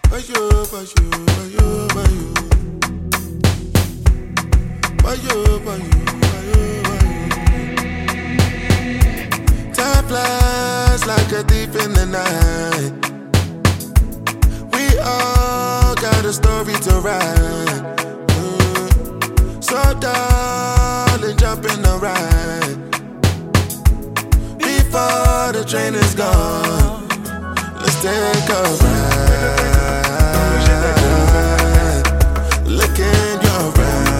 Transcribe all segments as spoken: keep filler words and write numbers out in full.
Bayo, bayo, bayo, bayo. Bayo, bayo, bayo, bayo. Time flies like a thief in the night. We all got a story to write. Mm. So darling, jump in the ride. Before the train is gone, let's take a ride. Look in your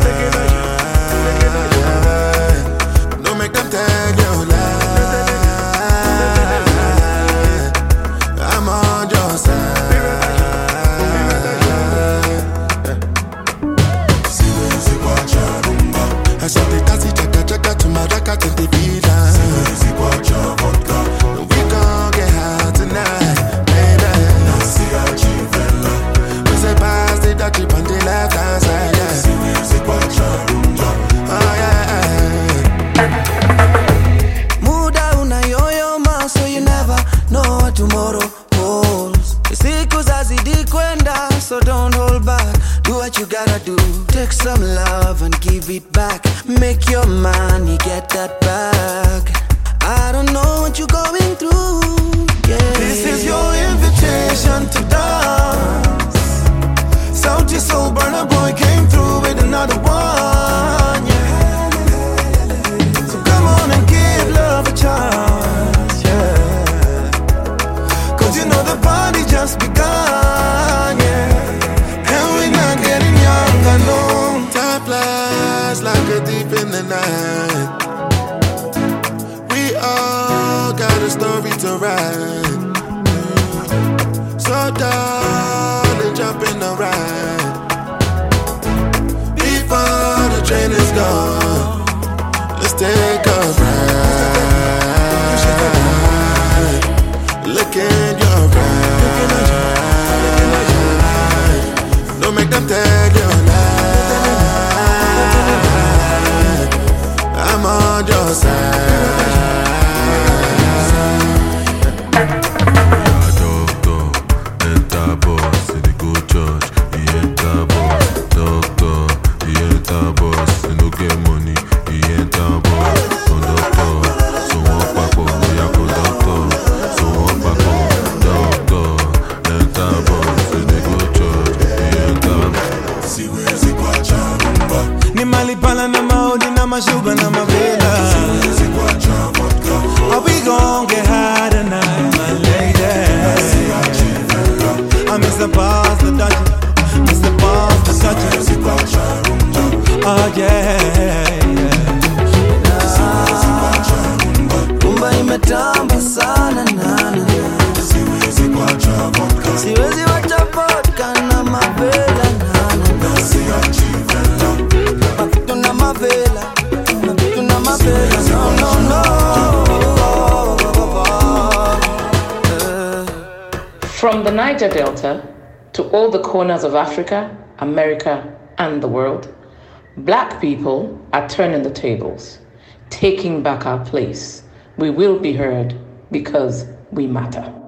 eyes. Don't make them tell you lie. I'm on your side. Siwezi kuacha rumba. Asante tazi chaka chaka tumaraka tente vida. Siwezi kuacha vodka. We gon' get high tonight, baby. Nasi achivela. We say pass the dirty on the left hand side, yeah. Siwezi kuacha rumba. Oh yeah. Muda unayoyoma, so you never know what tomorrow holds. Siku zazidi kwenda, so don't hold back. Do what you gotta do. Take some love and give it back. Make your money, get that back. I don't know what you're going through, yeah. This is your invitation to dance. Sauti Soul Burner Boy came through with another one, yeah. So come on and give love a chance, yeah. Cause you know the party just begun, yeah. And we're not getting younger, no. Time flies like a thief in the night. We all got a story to write. So darling, jump in the ride. Before the train is gone, let's take a ride. Look in your eyes. Don't make them tell you lie. I'm on your side. Sugar na mavela. Are we gon' get high tonight, my lady? I miss the bars, the dodgy, miss the bars, the touchy. Oh yeah, yeah. Rumba imetamba sana nana. Siwezi wacha vodka na mavela nana. Tuna mavela. No, no, no. From the Niger Delta to all the corners of Africa, America, and the world, Black people are turning the tables, taking back our place. We will be heard because we matter.